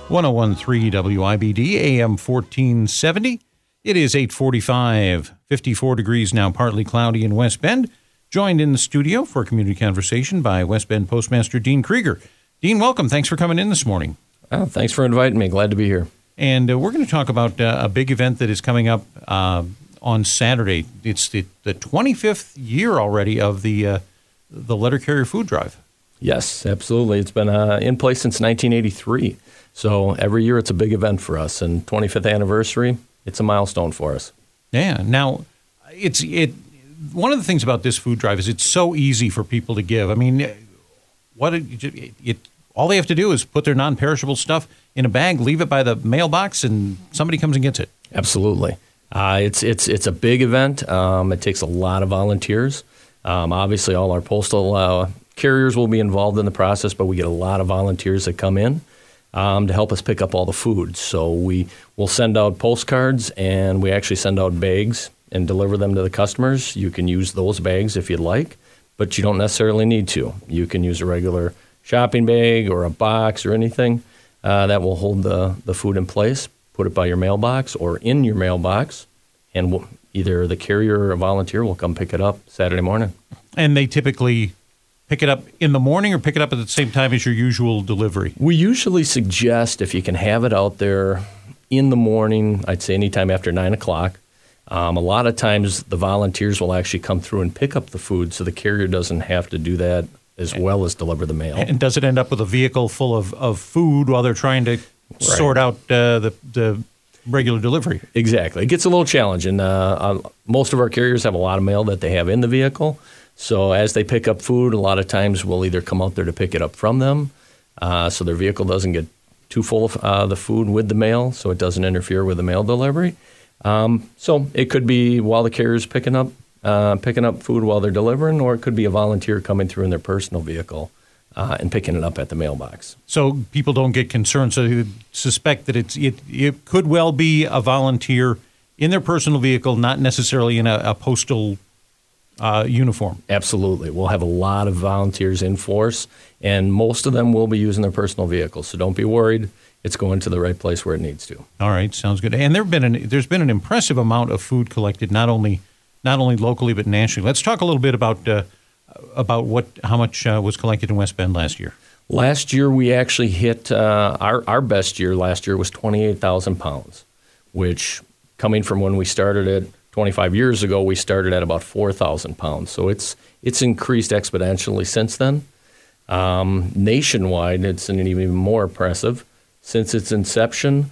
1013 WIBD, AM 1470. It is 8:45, 54 degrees now, partly cloudy in West Bend. Joined in the studio for community conversation by West Bend Postmaster Dean Krieger. Dean, welcome. Thanks for coming in this morning. Oh, thanks for inviting me. Glad to be here. And we're going to talk about a big event that is coming up on Saturday. It's the 25th year already of the Letter Carrier Food Drive. Yes, absolutely. It's been in place since 1983. So every year it's a big event for us. And 25th anniversary, it's a milestone for us. Yeah. Now, one of the things about this food drive is it's so easy for people to give. I mean, all they have to do is put their non-perishable stuff in a bag, leave it by the mailbox, and somebody comes and gets it. Absolutely. It's a big event. It takes a lot of volunteers. Obviously, all our postal carriers will be involved in the process, but we get a lot of volunteers that come in to help us pick up all the food. So we will send out postcards, and we actually send out bags and deliver them to the customers. You can use those bags if you'd like, but you don't necessarily need to. You can use a regular shopping bag or a box or anything that will hold the food in place. Put it by your mailbox or in your mailbox, and either the carrier or a volunteer will come pick it up Saturday morning. And they typically pick it up in the morning or pick it up at the same time as your usual delivery? We usually suggest if you can have it out there in the morning, I'd say anytime after 9 o'clock. A lot of times the volunteers will actually come through and pick up the food, so the carrier doesn't have to do that as well as deliver the mail. And does it end up with a vehicle full of food while they're trying to sort out the regular delivery? Exactly. It gets a little challenging. Most of our carriers have a lot of mail that they have in the vehicle. So as they pick up food, a lot of times we'll either come out there to pick it up from them so their vehicle doesn't get too full of the food with the mail, so it doesn't interfere with the mail delivery. So it could be while the carrier's picking up food while they're delivering, or it could be a volunteer coming through in their personal vehicle and picking it up at the mailbox. So people don't get concerned. So you suspect that it could well be a volunteer in their personal vehicle, not necessarily in a postal uniform. Absolutely. We'll have a lot of volunteers in force, and most of them will be using their personal vehicles. So don't be worried. It's going to the right place where it needs to. All right. Sounds good. And there's been an impressive amount of food collected, not only locally but nationally. Let's talk a little bit about how much was collected in West Bend last year. Last year we actually hit our best year. Last year was 28,000 pounds, which coming from when we started it 25 years ago, we started at about 4,000 pounds. So it's increased exponentially since then. Nationwide, it's even more impressive. Since its inception,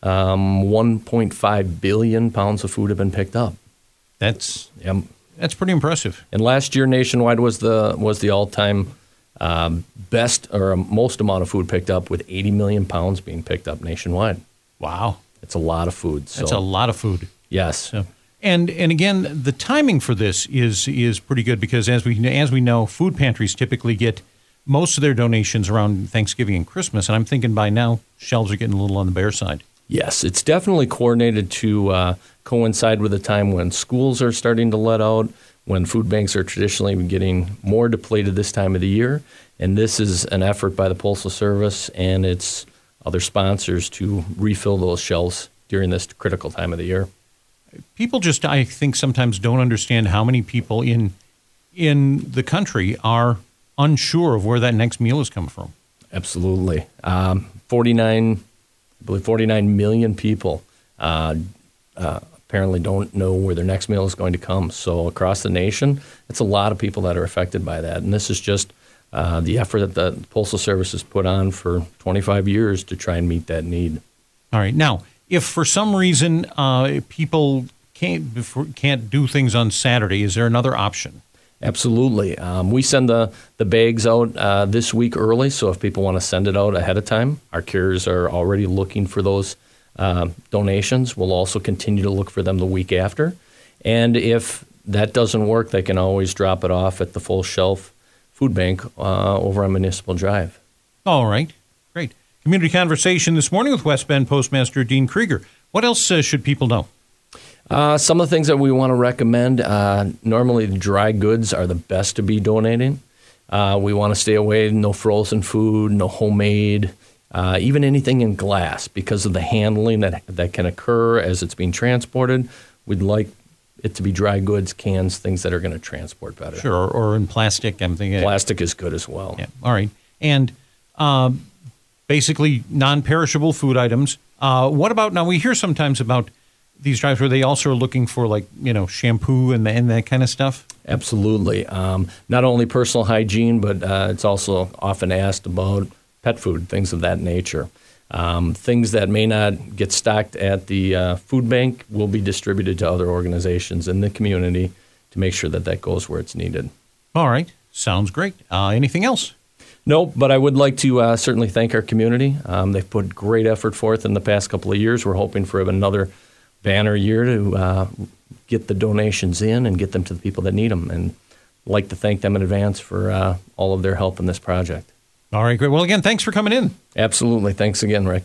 1.5 billion pounds of food have been picked up. That's pretty impressive. And last year, nationwide was the all-time best or most amount of food picked up, with 80 million pounds being picked up nationwide. Wow, it's a lot of food. That's a lot of food. Yes. So, and again, the timing for this is pretty good, because as we know, food pantries typically get most of their donations around Thanksgiving and Christmas, and I'm thinking by now shelves are getting a little on the bare side. Yes, it's definitely coordinated to coincide with the time when schools are starting to let out, when food banks are traditionally getting more depleted this time of the year. And this is an effort by the Postal Service and its other sponsors to refill those shelves during this critical time of the year. People just, I think, sometimes don't understand how many people in the country are unsure of where that next meal is coming from. Absolutely. 49 million people apparently don't know where their next meal is going to come. So across the nation, it's a lot of people that are affected by that. And this is just the effort that the Postal Service has put on for 25 years to try and meet that need. All right. Now, if for some reason people can't do things on Saturday, is there another option? Absolutely. We send the bags out this week early, so if people want to send it out ahead of time, our carriers are already looking for those donations. We'll also continue to look for them the week after. And if that doesn't work, they can always drop it off at the Full Shelf Food Bank over on Municipal Drive. All right. Great. Community conversation this morning with West Bend Postmaster Dean Krieger. What else should people know? Some of the things that we want to recommend, normally the dry goods are the best to be donating. We want to stay away, no frozen food, no homemade. even anything in glass, because of the handling that can occur as it's being transported. We'd like it to be dry goods, cans, things that are going to transport better. Sure, or in plastic. I'm thinking plastic is good as well. Yeah. All right, and basically non-perishable food items. What about now? We hear sometimes about these drives where they also are looking for shampoo and that kind of stuff. Absolutely. Not only personal hygiene, but it's also often asked about pet food, things of that nature. Things that may not get stocked at the food bank will be distributed to other organizations in the community to make sure that goes where it's needed. All right. Sounds great. Anything else? No, but I would like to certainly thank our community. They've put great effort forth in the past couple of years. We're hoping for another banner year to get the donations in and get them to the people that need them. And I'd like to thank them in advance for all of their help in this project. All right, great. Well, again, thanks for coming in. Absolutely. Thanks again, Rick.